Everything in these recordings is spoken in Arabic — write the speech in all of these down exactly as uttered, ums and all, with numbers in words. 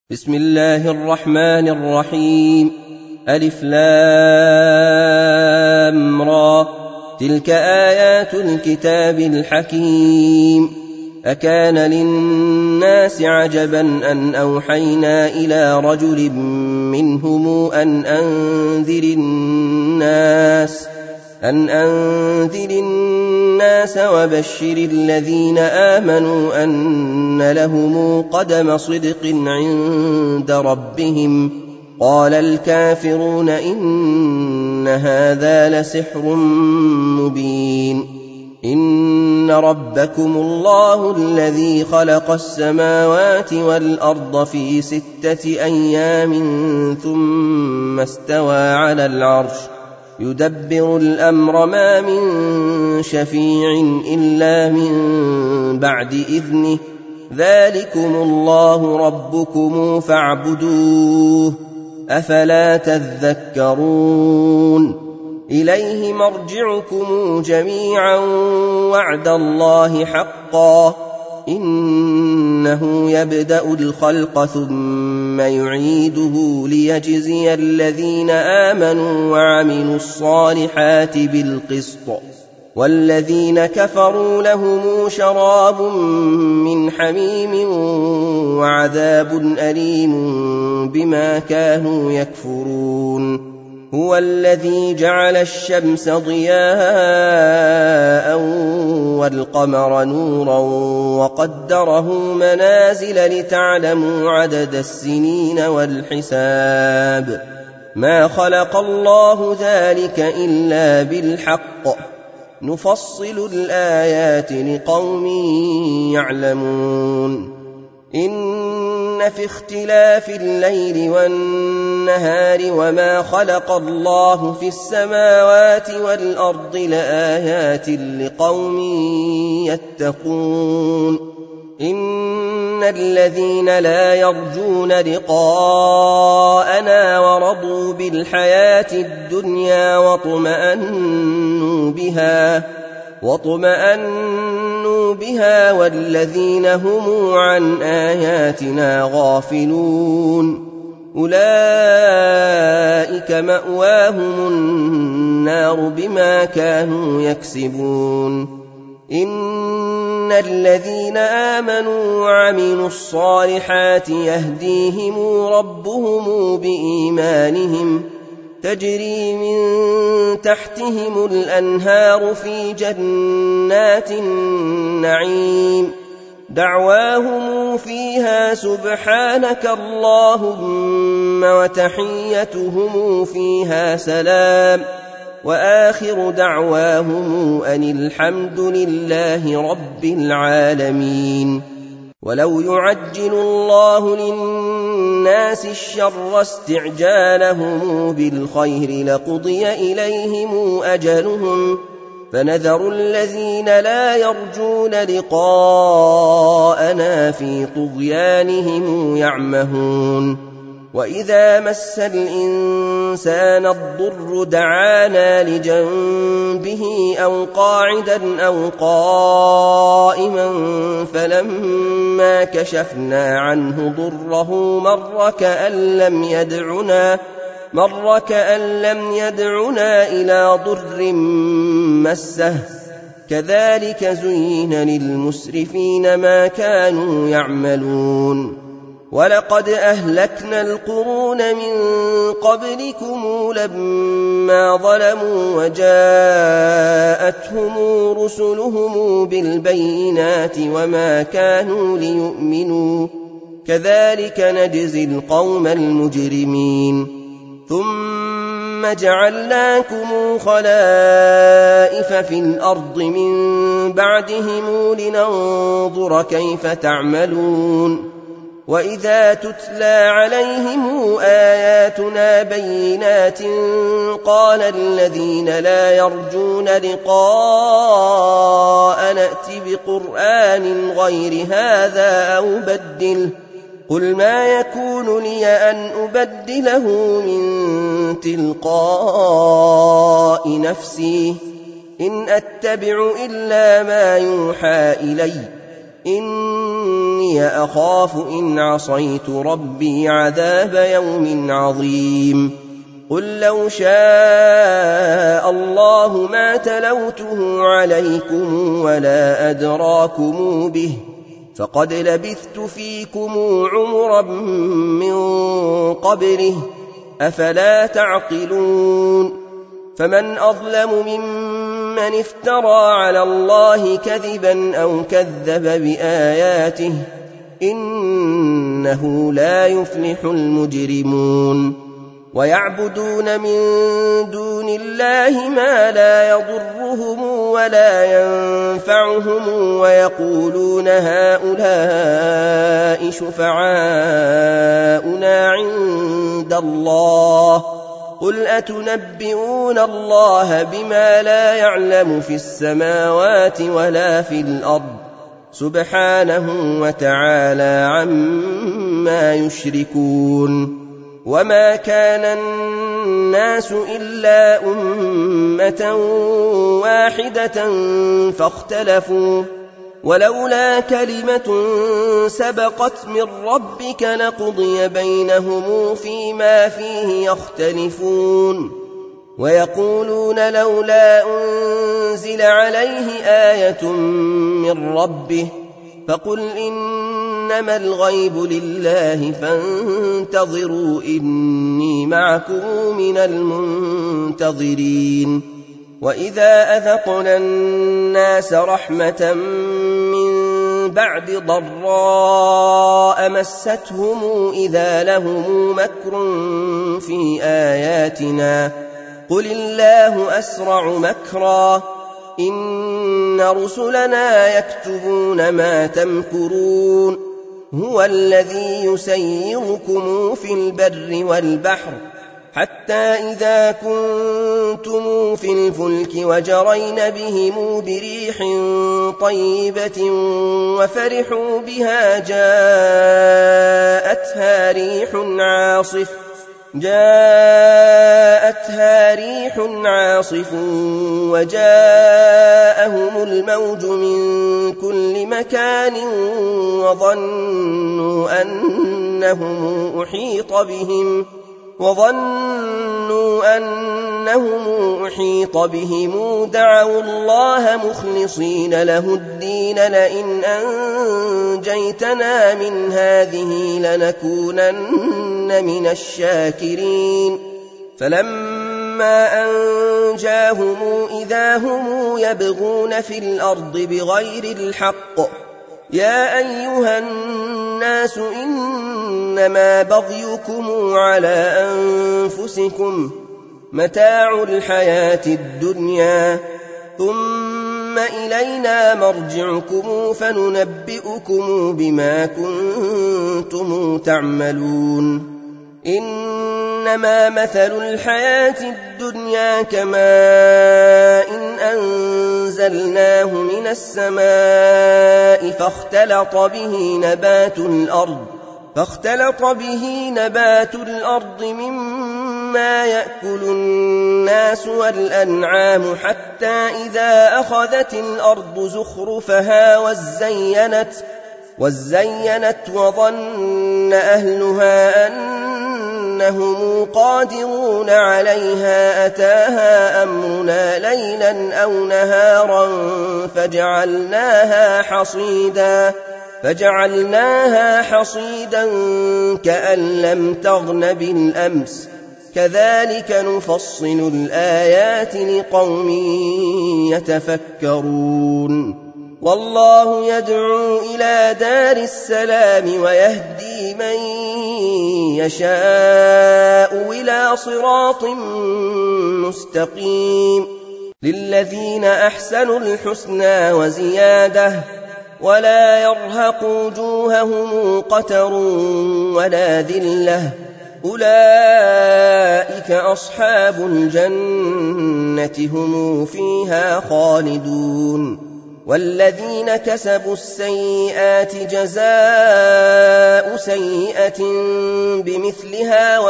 بسم الله الرحمن الرحيم. ألف لام را. تلك آيات الكتاب الحكيم. أكان للناس عجبا أن أوحينا إلى رجل منهم أن أنذر الناس أن أنذر الناس وبشر الذين آمنوا أن لهم قدم صدق عند ربهم. قال الكافرون إن هذا لسحر مبين. إن ربكم الله الذي خلق السماوات والأرض في ستة أيام ثم استوى على العرش يدبر الأمر ما من شفيع إلا من بعد إذنه ذلكم الله ربكم فاعبدوه أفلا تذكرون. إليه مرجعكم جميعا وعد الله حقا إنه يبدأ الخلق ثم يعيده ليجزي الذين آمنوا وعملوا الصالحات بالقسط والذين كفروا لهم شراب من حميم وعذاب أليم بما كانوا يكفرون. هو الذي جعل الشمس ضياء والقمر نورا وقدره منازل لتعلموا عدد السنين والحساب. ما خلق الله ذلك إلا بالحق نفصل الآيات لقوم يعلمون. إن في اختلاف الليل والنهار وما خلق الله في السماوات والأرض لآيات لقوم يتقون. إن الذين لا يرجون لقاءنا ورضوا بالحياة الدنيا واطمأنوا بها واطمأنوا بها والذين هم عن آياتنا غافلون أولئك مأواهم النار بما كانوا يكسبون. إن الذين آمنوا وعملوا الصالحات يهديهم ربهم بإيمانهم تجري من تحتهم الأنهار في جنات النعيم دعواهم فيها سبحانك اللهم وتحيتهم فيها سلام وآخر دعواهم أن الحمد لله رب العالمين. ولو يعجل الله للناس الشر استعجالهم بالخير لقضي إليهم أجلهم فنذر الذين لا يرجون لقاءنا في طغيانهم يعمهون. وإذا مس الإنسان الضر دعانا لجنبه أو قاعدا أو قائما فلما كشفنا عنه ضره مر كأن لم يدعنا مر كأن لم يدعنا إلى ضر مسه كذلك زين للمسرفين ما كانوا يعملون. ولقد أهلكنا القرون من قبلكم لما ظلموا وجاءتهم رسلهم بالبينات وما كانوا ليؤمنوا كذلك نجزي القوم المجرمين. ثم جعلناكم خلائف في الأرض من بعدهم لننظر كيف تعملون. وإذا تتلى عليهم آياتنا بينات قال الذين لا يرجون لقاء نأت بقرآن غير هذا أو بدله قل ما يكون لي أن أبدله من تلقاء نفسي إن أتبع إلا ما يوحى إلي إن إني أخاف إن عصيت ربي عذاب يوم عظيم قل لو شاء الله ما تلوته عليكم ولا أدراكم به فقد لبثت فيكم عمرا من قبله أفلا تعقلون فمن أظلم ممن افترى على الله كذبا أو كذب بآياته إنه لا يفلح المجرمون ويعبدون من دون الله ما لا يضرهم ولا ينفعهم ويقولون هؤلاء شفعاؤنا عند الله قل أتنبئون الله بما لا يعلم في السماوات ولا في الأرض سبحانه وتعالى عما يشركون وما كان الناس إلا أمة واحدة فاختلفوا ولولا كلمة سبقت من ربك لقضي بينهم فيما فيه يختلفون ويقولون لولا أنزل عليه آية من ربه فقل إنما الغيب لله فانتظروا إني معكم من المنتظرين وإذا أذقنا الناس رحمة من بعد ضراء مستهم إذا لهم مكر في آياتنا قل الله أسرع مكرا إن رسلنا يكتبون ما تمكرون هو الذي يسيركم في البر والبحر حتى إذا كنتم في الفلك وجرين بهم بريح طيبة وفرحوا بها جاءتها ريح عاصف جاءتها ريح عاصف وجاءهم الموج من كل مكان وظنوا أنهم أحيط بهم وظنوا أنهم أحيط بهم دعوا الله مخلصين له الدين لئن أنجيتنا من هذه لنكونن من الشاكرين فلما أنجاهم إذا هم يبغون في الأرض بغير الحق يا أيها الناس إنما بغيكم على أنفسكم متاع الحياة الدنيا ثم إلينا مرجعكم فننبئكم بما كنتم تعملون إنما مثل الحياة الدنيا كماء إن أنزلناه من السماء فاختلط به نبات الأرض فاختلط به نبات الأرض مما يأكل الناس والأنعام حتى إذا أخذت الأرض زخرفها وزينت وزينت وظن أهلها أنهم قادرون عليها أتاها أمرنا ليلا أو نهارا فجعلناها حصيدا فجعلناها حصيدا كأن لم تغن بالأمس كذلك نفصل الآيات لقوم يتفكرون والله يدعو إلى دار السلام ويهدي من يشاء إلى صراط مستقيم للذين أحسنوا الحسنى وزيادة ولا يرهق وجوههم قتر ولا ذلة أولئك أصحاب الجنة هم فيها خالدون والذين كسبوا السيئات جزاء سيئة بمثلها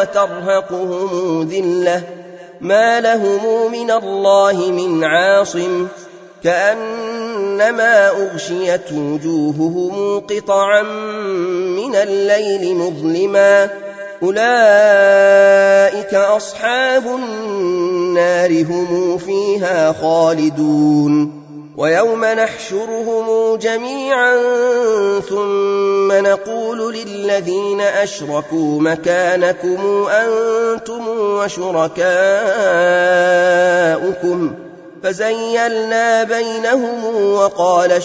وترهقهم ذلة ما لهم من الله من عاصم كأنما أغشيت وجوههم قطعا من الليل مظلما أولئك أصحاب النار هم فيها خالدون ويوم نحشرهم جميعا ثم نقول للذين أشركوا مكانكم أنتم وشركاؤكم فزيلنا بينهم وقال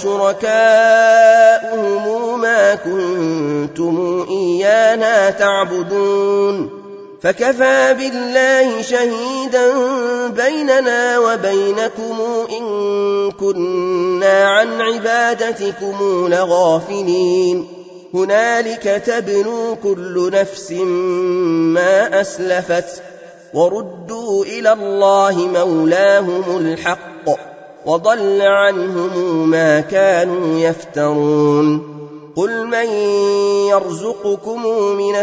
شركاؤهم ما كنتم إيانا تعبدون فكفى بالله شهيدا بيننا وبينكم إن كنا عن عبادتكم لغافلين هنالك تبنو كل نفس ما أسلفت وردوا إلى الله مولاهم الحق وضل عنهم ما كانوا يفترون قل من يرزقكم من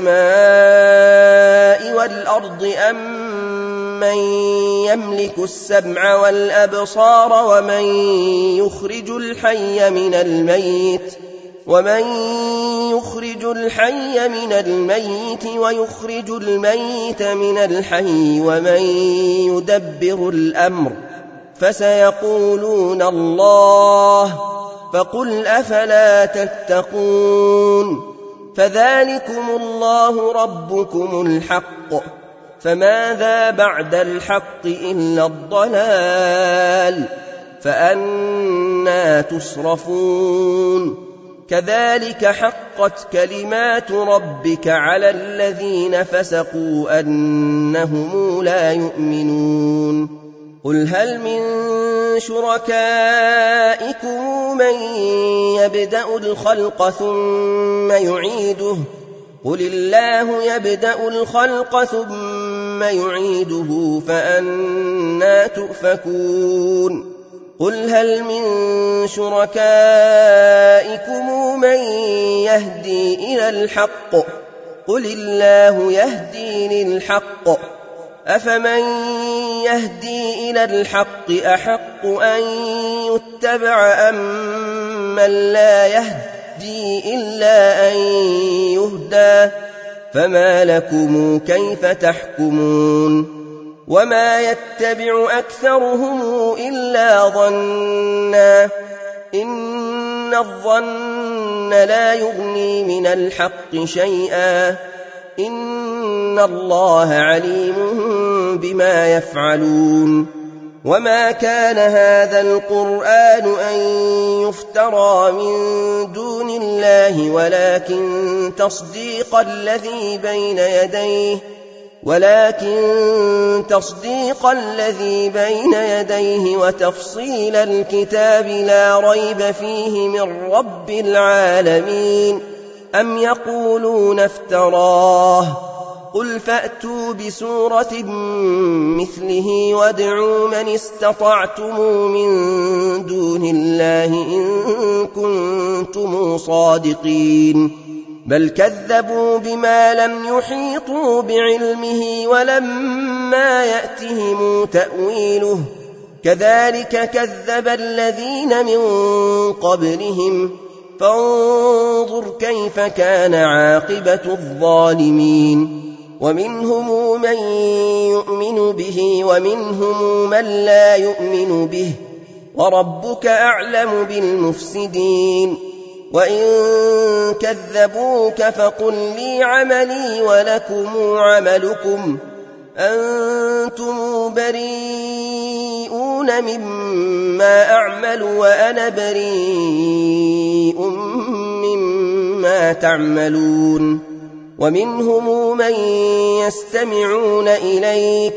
السماء والأرض أم من يملك السمع والأبصار ومن يخرج الحي من الميت ومن يخرج الحي من الميت ويخرج الميت من الحي ومن يدبر الأمر فسيقولون الله فقل أفلا تتقون فذلكم الله ربكم الحق فماذا بعد الحق إلا الضلال فأنى تصرفون كذلك حقت كلمات ربك على الذين فسقوا أنهم لا يؤمنون قل هل من شركائكم من يبدأ الخلق ثم يعيده قل الله يبدأ الخلق ثم يعيده فأنى تؤفكون قل هل من شركائكم من يهدي إلى الحق قل الله يهدي للحق أفمن يهدي إلى الحق أحق أن يتبع أم من لا يهدي إلا أن يهدى فما لكم كيف تحكمون وما يتبع أكثرهم إلا ظنا إن الظن لا يغني من الحق شيئا إن الله عليم بما يفعلون وما كان هذا القرآن أن يفترى من دون الله ولكن تصديق الذي بين يديه ولكن تصديق الذي بين يديه وتفصيل الكتاب لا ريب فيه من رب العالمين أم يقولون افتراه قل فأتوا بسورة مثله وادعوا من استطعتم من دون الله إن كنتم صادقين بل كذبوا بما لم يحيطوا بعلمه ولما يأتهم تأويله كذلك كذب الذين من قبلهم فانظر كيف كان عاقبة الظالمين ومنهم من يؤمن به ومنهم من لا يؤمن به وربك أعلم بالمفسدين وإن كذبوك فقل لي عملي ولكم عملكم أنتم بريئون مما أعمل وأنا بريء مما تعملون ومنهم من يستمعون إليك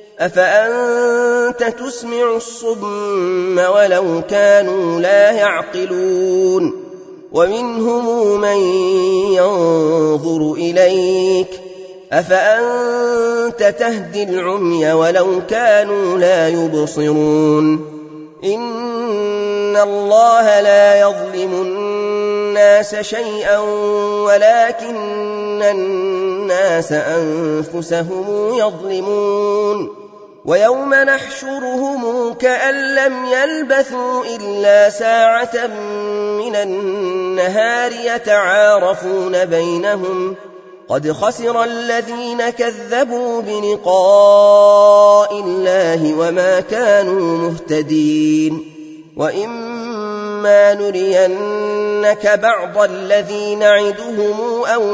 أفأنت تسمع الصم ولو كانوا لا يعقلون ومنهم من ينظر إليك أفأنت تهدي العمي ولو كانوا لا يبصرون إن الله لا يظلم الناس شيئا ولكن الناس أنفسهم يظلمون ويوم نحشرهم كأن لم يلبثوا إلا ساعة من النهار يتعارفون بينهم قد خسر الذين كذبوا بلقاء الله وما كانوا مهتدين وإما نرينك بعض الذي نعدهم أو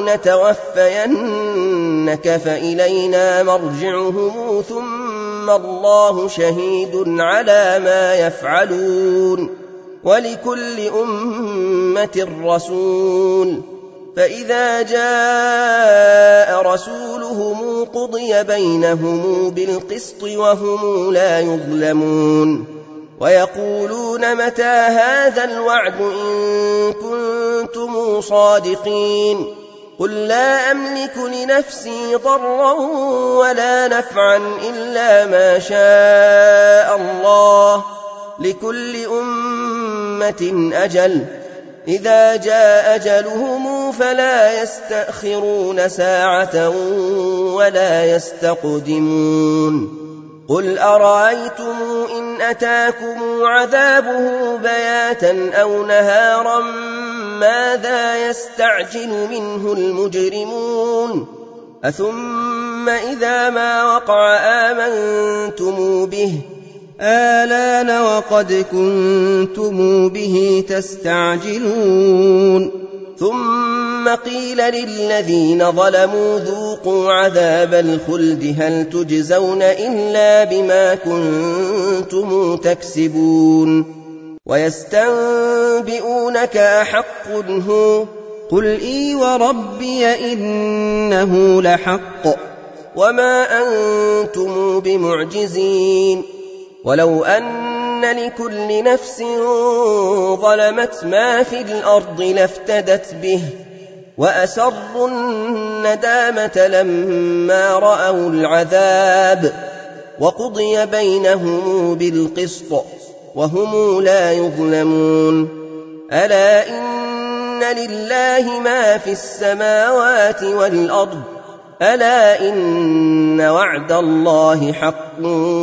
نتوفينك فإلينا مرجعهم ثم الله شهيد على ما يفعلون ولكل أمة رسول فإذا جاء رسولهم قضي بينهم بالقسط وهم لا يظلمون ويقولون متى هذا الوعد إن كنتم صادقين قل لا أملك لنفسي ضرا ولا نفعا إلا ما شاء الله لكل أمة أجل إذا جاء أجلهم فلا يستأخرون ساعة ولا يستقدمون قل أرأيتم إن أتاكم عذابه بياتا أو نهارا ماذا يستعجل منه المجرمون أثم إذا ما وقع آمنتم به آلان وقد كنتم به تستعجلون ثم قيل للذين ظلموا ذوقوا عذاب الخلد هل تجزون إلا بما كنتم تكسبون ويستنبئونك أحق هو قل إي وربي إنه لحق وما أنتم بمعجزين ولو أن لكل نفس ظلمت ما في الأرض لافتدت به وأسروا الندامة لما رأوا العذاب وقضي بينهم بالقسط وهم لا يظلمون ألا إن لله ما في السماوات والأرض ألا إن وعد الله حق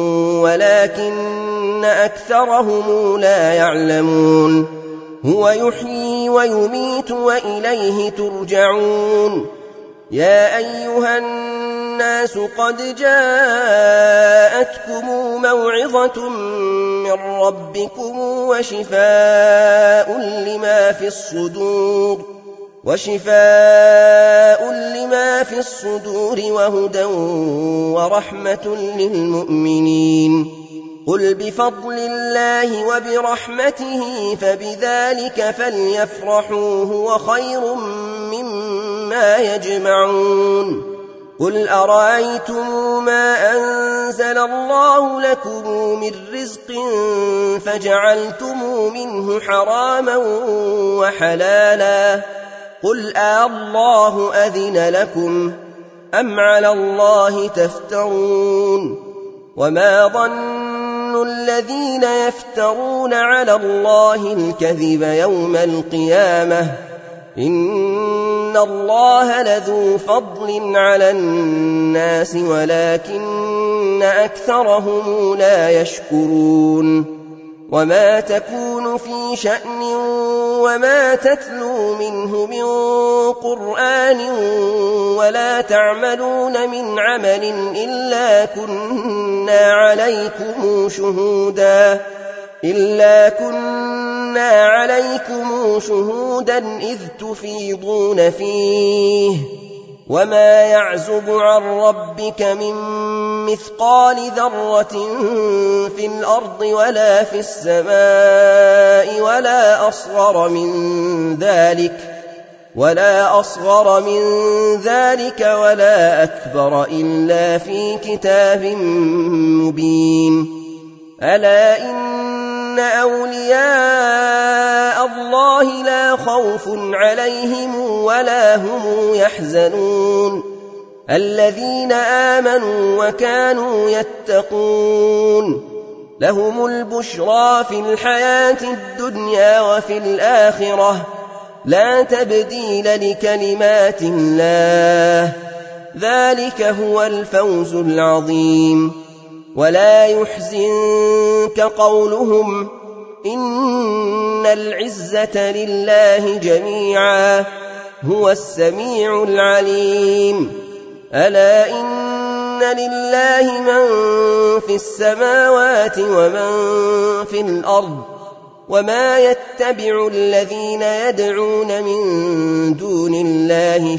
ولكن أكثرهم لا يعلمون هو يحيي ويميت وإليه ترجعون يا أيها الناس قد جاءتكم موعظة من ربكم وشفاء لما في الصدور وشفاء لما في الصدور وهدى ورحمة للمؤمنين قل بفضل الله وبرحمته فبذلك فليفرحوا هو خير مما يجمعون قل أرأيتم ما أنزل الله لكم من رزق فجعلتم منه حراما وحلالا قل آلله أذن لكم أم على الله تفترون وما ظن الذين يفترون على الله الكذب يوم القيامة إن الله لذو فضل على الناس ولكن أكثرهم لا يشكرون وما تكون في شأن وما تتلو منه من قرآن ولا تعملون من عمل إلا كنا عليكم شهودا إلا كنا عليكم شهودا إذ تفيضون فيه وما يعزب عن ربك من مثقال ذرة في الأرض ولا في السماء ولا أصغر من ذلك ولا أصغر من ذلك ولا أكبر إلا في كتاب مبين ألا إن أولياء الله لا خوف عليهم ولا هم يحزنون الذين آمنوا وكانوا يتقون لهم البشرى في الحياة الدنيا وفي الآخرة لا تبديل لكلمات الله ذلك هو الفوز العظيم ولا يحزنك قولهم إن العزة لله جميعا هو السميع العليم ألا إن لله من في السماوات ومن في الأرض وما يتبع الذين يدعون من دون الله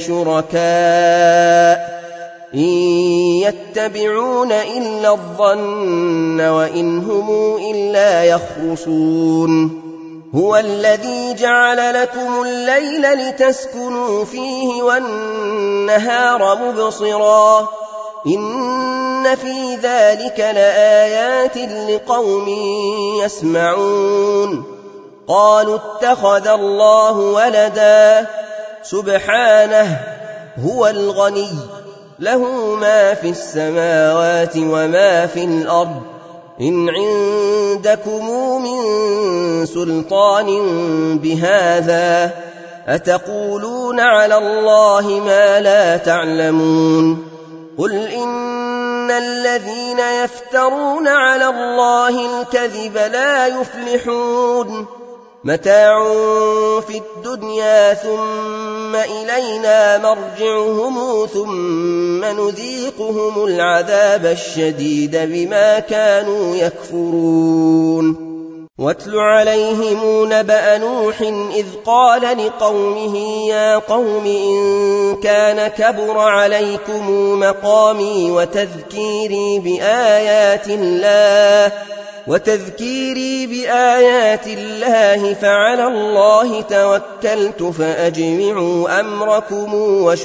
شركاء إن يتبعون إلا الظن وإن هم إلا يخرصون هو الذي جعل لكم الليل لتسكنوا فيه والنهار مبصرا إن في ذلك لآيات لقوم يسمعون قالوا اتخذ الله ولدا سبحانه هو الغني له ما في السماوات وما في الأرض إن عندكم من سلطان بهذا أتقولون على الله ما لا تعلمون قل إن الذين يفترون على الله الكذب لا يفلحون متاع في الدنيا ثم إلينا مرجعهم ثم نذيقهم العذاب الشديد بما كانوا يكفرون واتل عليهم نبأ نوح إذ قال لقومه يا قوم إن كان كبر عليكم مقامي وتذكيري بآيات الله وتذكيري بآيات الله فعلى الله توكلت فأجمعوا أمركم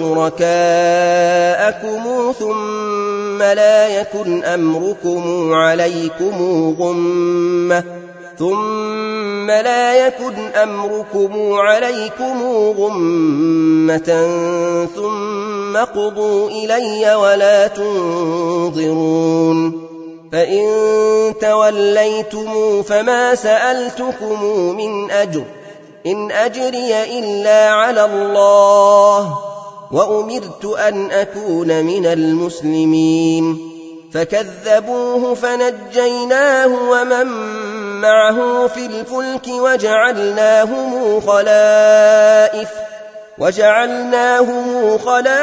وشركاءكم ثم لا يكن أمركم عليكم غمة ثم لا يكن أمركم عليكم غمة ثم قضوا إلي ولا تنظرون فإن توليتم فما سألتكم من أجر إن أجري إلا على الله وأمرت أن أكون من المسلمين فكذبوه فنجيناه ومن معه في الفلك وجعلناهم خلائف وجعلناهم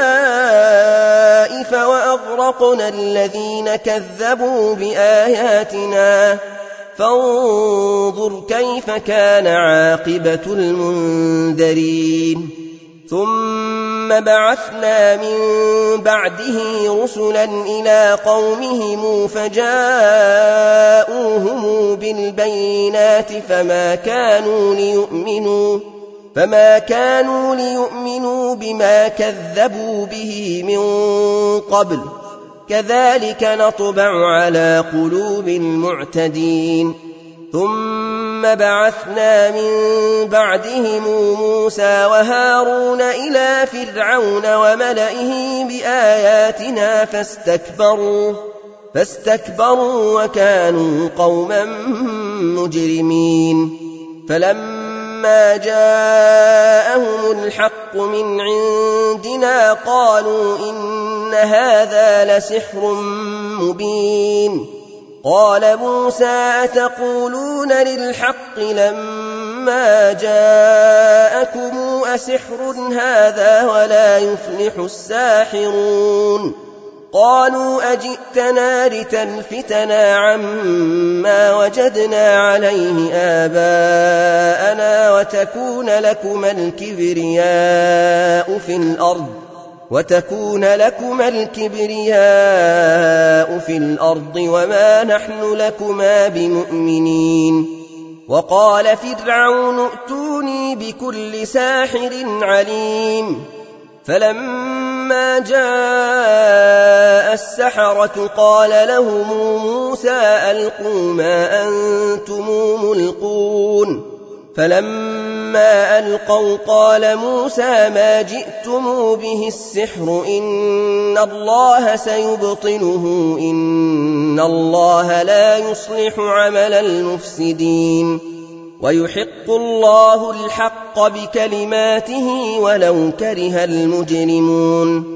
خلائف وأغرقنا الذين كذبوا بآياتنا فانظر كيف كان عاقبة المنذرين ثم بعثنا من بعده رسلا إلى قومهم فجاءوهم بالبينات فما كانوا ليؤمنوا فما كانوا ليؤمنوا بما كذبوا به من قبل كذلك نطبع على قلوب المعتدين ثم بعثنا من بعدهم موسى وهارون إلى فرعون وملئه بآياتنا فاستكبروا فاستكبروا وكانوا قوما مجرمين فلما جاءهم الحق من عندنا قالوا إن هذا لسحر مبين قال موسى أتقولون للحق لما جاءكم أسحر هذا ولا يفلح الساحرون قالوا أجئتنا لتلفتنا عما وجدنا عليه آباءنا وتكون لكما الكبرياء في الأرض وتكون لكما الكبرياء في الأرض وما نحن لكما بمؤمنين وقال فرعون ائتوني بكل ساحر عليم فلما جاء السحرة قال لهم موسى ألقوا ما أنتم ملقون فلما ألقوا قال موسى ما جئتم به السحر إن الله سيبطله إن الله لا يصلح عمل المفسدين ويحق الله الحق بكلماته ولو كره المجرمون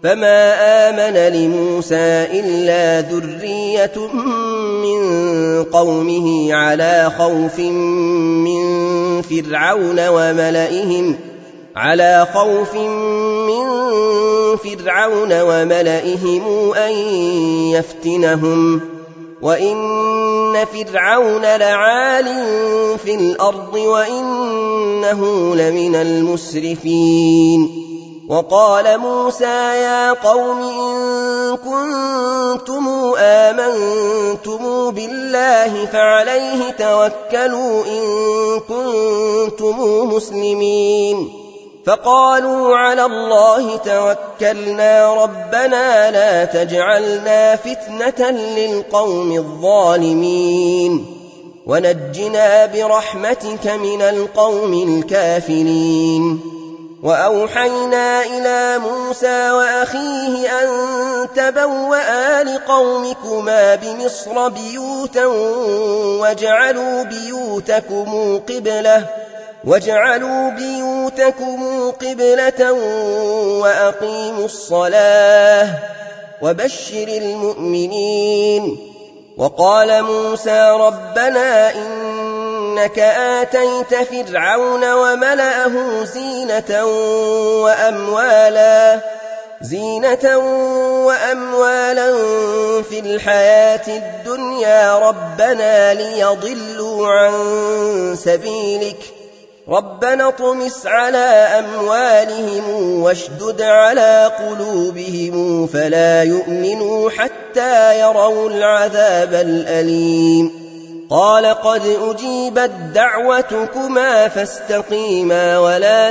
فما آمن لموسى إلا ذرية من قومه على خوف من فرعون وملئهم على خوف من فرعون وملئهم أن يفتنهم وإن فرعون لعال في الأرض وإنه لمن المسرفين. وقال موسى يا قوم إن كنتم آمنتم بالله فعليه توكلوا إن كنتم مسلمين. فقالوا على الله توكلنا ربنا لا تجعلنا فتنة للقوم الظالمين ونجنا برحمتك من القوم الكافرين. وأوحينا إلى موسى وأخيه أن تبوأ لقومكما بمصر بيوتا واجعلوا بيوتكم قبلة واجعلوا بيوتكم قبلة وأقيموا الصلاة وبشر المؤمنين. وقال موسى ربنا إنك آتيت فرعون وملأه زينة وأموالا زينة وأموالا في الحياة الدنيا ربنا ليضلوا عن سبيلك ربنا اطمس على أموالهم واشدد على قلوبهم فلا يؤمنوا حتى يروا العذاب الأليم. قال قد أجيبت دعوتكما فاستقيما ولا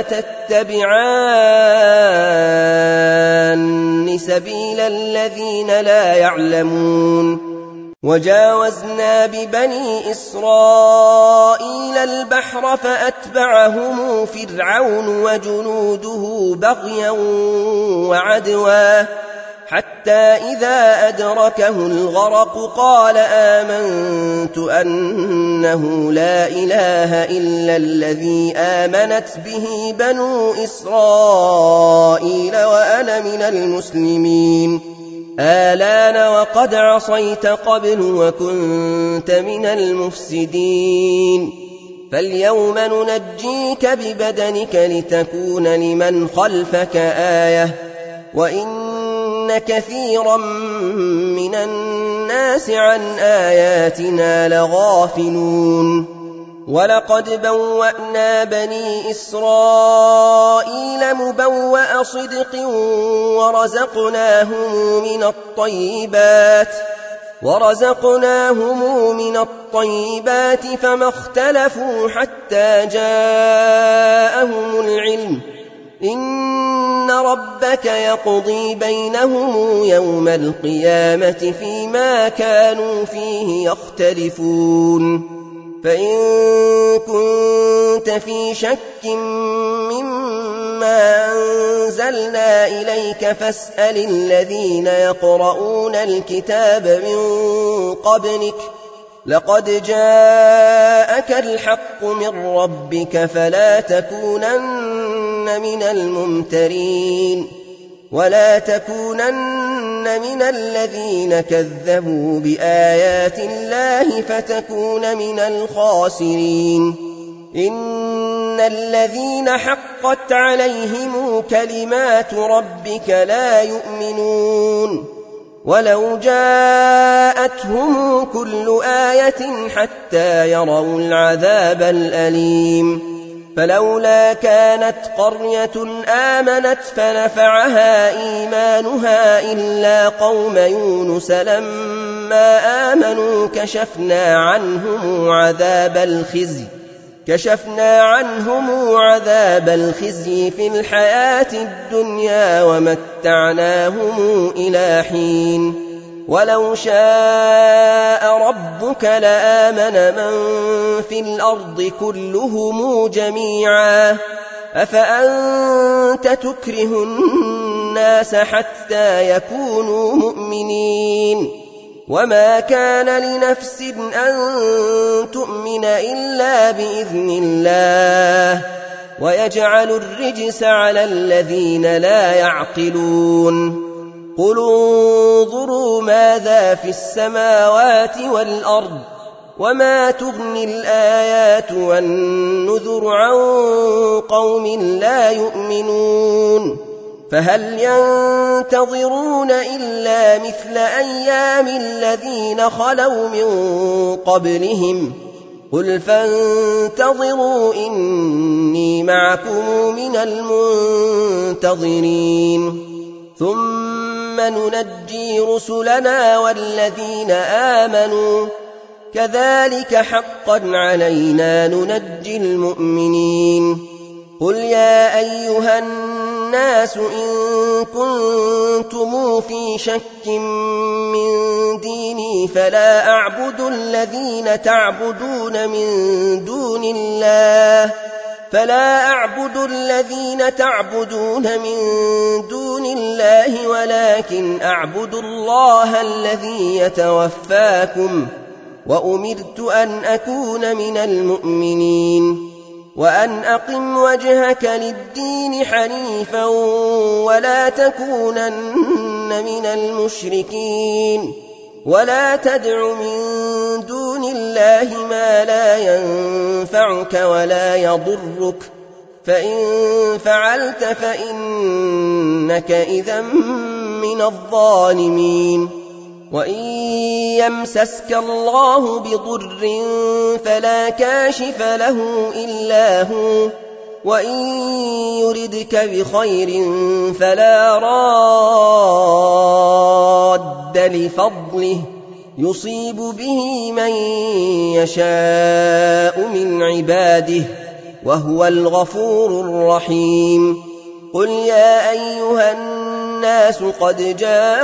تتبعان سبيل الذين لا يعلمون. وجاوزنا ببني إسرائيل البحر فأتبعهم فرعون وجنوده بغيا وعدوا حتى إذا أدركه الغرق قال آمنت أنه لا إله إلا الذي آمنت به بنو إسرائيل وأنا من المسلمين. آلان وقد عصيت قبل وكنت من المفسدين. فاليوم ننجيك ببدنك لتكون لمن خلفك آية وإن كثيرا من الناس عن آياتنا لغافلون. ولقد بوأنا بني إسرائيل مبوأ صدق ورزقناهم من الطيبات ورزقناهم من الطيبات فما اختلفوا حتى جاءهم العلم إن ربك يقضي بينهم يوم القيامة فيما كانوا فيه يختلفون. فإن كنت في شك مما أنزلنا إليك فاسأل الذين يقرؤون الكتاب من قبلك لقد جاءك الحق من ربك فلا تكونن من الممترين ولا تكونن من الذين كذبوا بآيات الله فتكون من الخاسرين. إن الذين حقت عليهم كلمات ربك لا يؤمنون ولو جاءتهم كل آية حتى يروا العذاب الأليم. فلولا كانت قرية آمنت فنفعها إيمانها إلا قوم يونس لما آمنوا كشفنا عنهم عذاب الخزي كشفنا عنهم عذاب الخزي في الحياة الدنيا ومتعناهم إلى حين. ولو شاء ربك لآمن من في الأرض كلهم جميعا أفأنت تكره الناس حتى يكونوا مؤمنين. وما كان لنفس أن تؤمن إلا بإذن الله ويجعل الرجس على الذين لا يعقلون. قل انظروا ماذا في السماوات والأرض وما تغني الآيات والنذر عن قوم لا يؤمنون فهل ينتظرون إلا مثل أيام الذين خلوا من قبلهم قل فانتظروا إني معكم من المنتظرين ثم ننجي رسلنا والذين آمنوا كذلك حقا علينا ننجي المؤمنين قل يا أيها الناس إن كنتم في شك من ديني فلا أعبد الذين تعبدون من دون الله فلا أعبد الذين تعبدون من دون الله ولكن أعبد الله الذي يتوفاكم وأمرت أن أكون من المؤمنين وأن أقم وجهك للدين حنيفا ولا تكونن من المشركين ولا تدع من دون الله ما لا ينفعك ولا يضرك فإن فعلت فإنك إذا من الظالمين وإن يمسسك الله بضر فلا كاشف له إلا هو وإن يردك بخير فلا راد لفضله يصيب به من يشاء من عباده وهو الغفور الرحيم قل يا أيها الناس قد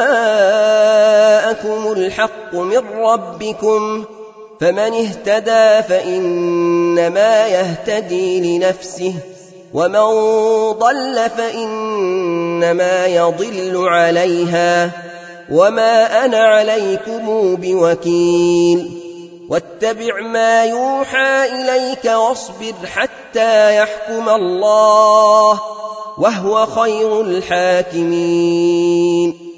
جاءكم الحق من ربكم فمن اهتدى فإنما يهتدي لنفسه ومن ضل فإنما يضل عليها وما أنا عليكم بوكيل واتبع ما يوحى إليك واصبر حتى يحكم الله وهو خير الحاكمين